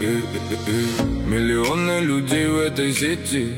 Миллионы людей в этой сети,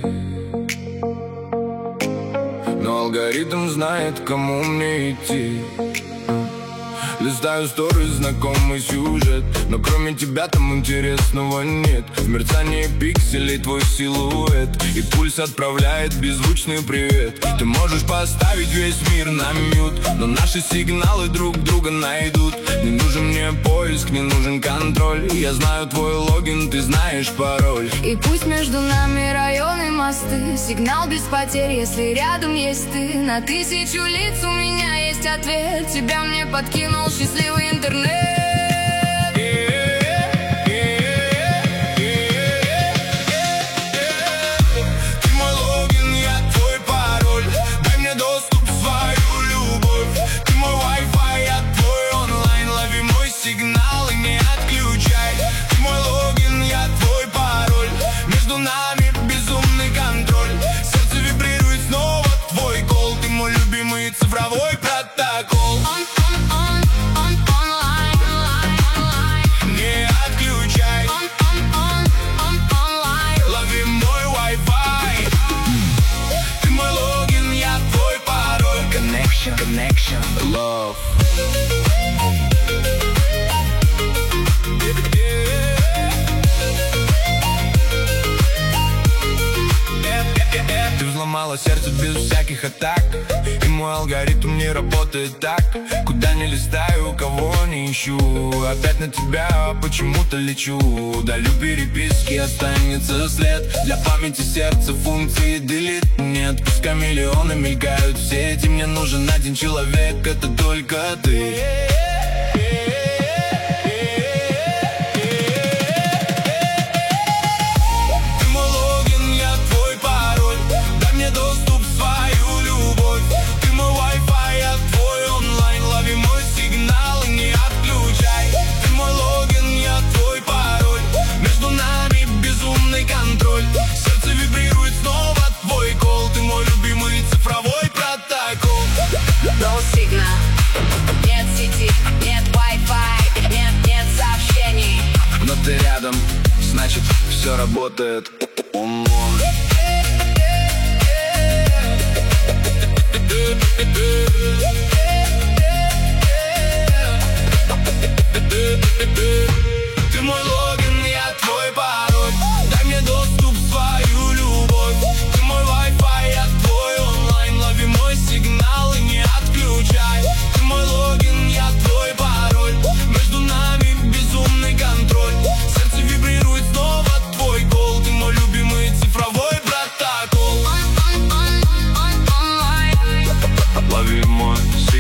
но алгоритм знает, к кому мне идти. Листаю сторис, знакомый сюжет, но кроме тебя там интересного нет. В мерцании пикселей твой силуэт, и пульс отправляет беззвучный привет. Ты можешь поставить весь мир на мьют, но наши сигналы друг друга найдут. Не нужен мне поиск, не нужен контроль. Я знаю твой логин, ты знаешь пароль. И пусть между нами районы, мосты, сигнал без потерь, если рядом есть ты. На 1000 лиц у меня есть ответ, тебя мне подкинул счастливый интернет. Ты мой логин, я твой пароль. Дай мне доступ в свою любовь. Ты мой Wi-Fi, я твой онлайн. Лови мой сигнал и не отключай. Ты мой логин, я твой пароль. Между нами безумный контроль. Сердце вибрирует снова твой кол. Ты мой любимый цифровой протокол. Connection, love. Ты взломала сердце без всяких атак, и мой алгоритм не работает так. Куда не листаю, кого не ищу, опять на тебя почему-то лечу. Удалю переписки, останется след. Для памяти сердца функции delete нет. Пускай миллионы мелькают в сети, мне нужен один человек, это только ты. Сердце вибрирует снова твой кол. Ты мой любимый цифровой протокол. No signal, нет сети, нет Wi-Fi, нет сообщений. Но ты рядом, значит все работает. Ты мой логин, я твой пароль. Дай мне доступ в свою любовь. Ты мой Wi-Fi, я твой онлайн. Лови мой сигнал и не отключай. Ты мой логин, я твой пароль. Между нами безумный контроль. Сердце вибрирует снова твой кол. Ты мой любимый цифровой протокол. Лови мой сигнал.